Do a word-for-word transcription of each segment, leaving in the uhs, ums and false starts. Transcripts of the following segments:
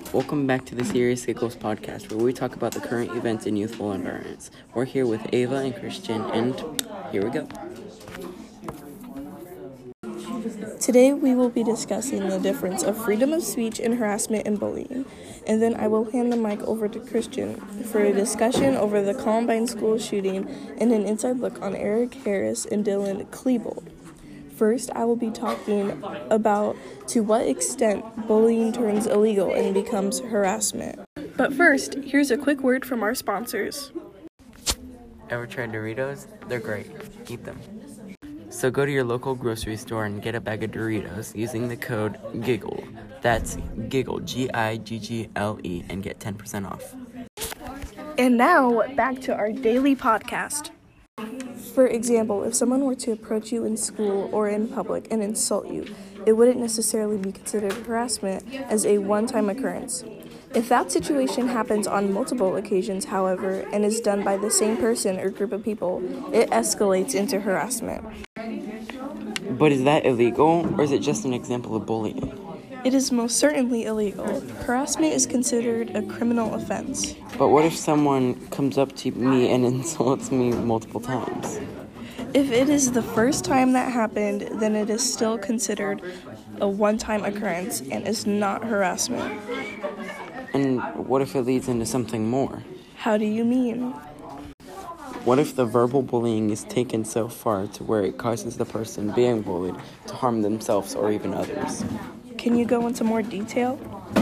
Welcome back to the Serious Giggles podcast, where we talk about the current events in youthful environments. We're here with Ava and Christian, and here we go. Today we will be discussing the difference of freedom of speech and harassment and bullying, and then I will hand the mic over to Christian for a discussion over the Columbine school shooting and an inside look on Eric Harris and Dylan Klebold. First, I will be talking about to what extent bullying turns illegal and becomes harassment. But first, here's a quick word from our sponsors. Ever tried Doritos? They're great. Eat them. So go to your local grocery store and get a bag of Doritos using the code GIGGLE. That's GIGGLE, G I G G L E, and get ten percent off. And now, back to our daily podcast. For example, if someone were to approach you in school or in public and insult you, it wouldn't necessarily be considered harassment as a one-time occurrence. If that situation happens on multiple occasions, however, and is done by the same person or group of people, it escalates into harassment. But is that illegal, or is it just an example of bullying? It is most certainly illegal. Harassment is considered a criminal offense. But what if someone comes up to me and insults me multiple times? If it is the first time that happened, then it is still considered a one-time occurrence and is not harassment. And what if it leads into something more? How do you mean? What if the verbal bullying is taken so far to where it causes the person being bullied to harm themselves or even others? Can you go into more detail?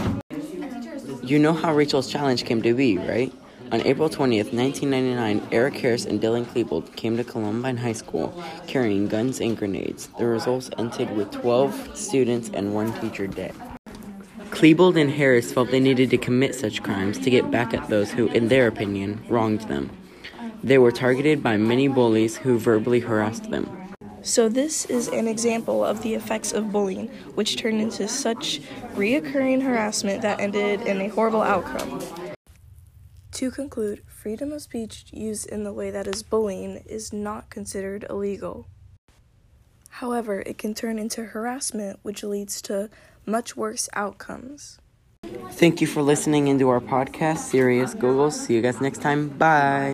You know how Rachel's Challenge came to be, right? On April twentieth, nineteen ninety-nine, Eric Harris and Dylan Klebold came to Columbine High School carrying guns and grenades. The results ended with twelve students and one teacher dead. Klebold and Harris felt they needed to commit such crimes to get back at those who, in their opinion, wronged them. They were targeted by many bullies who verbally harassed them. So this is an example of the effects of bullying, which turned into such reoccurring harassment that ended in a horrible outcome. To conclude, freedom of speech used in the way that is bullying is not considered illegal. However, it can turn into harassment, which leads to much worse outcomes. Thank you for listening into our podcast, Serious Giggles. See you guys next time. Bye.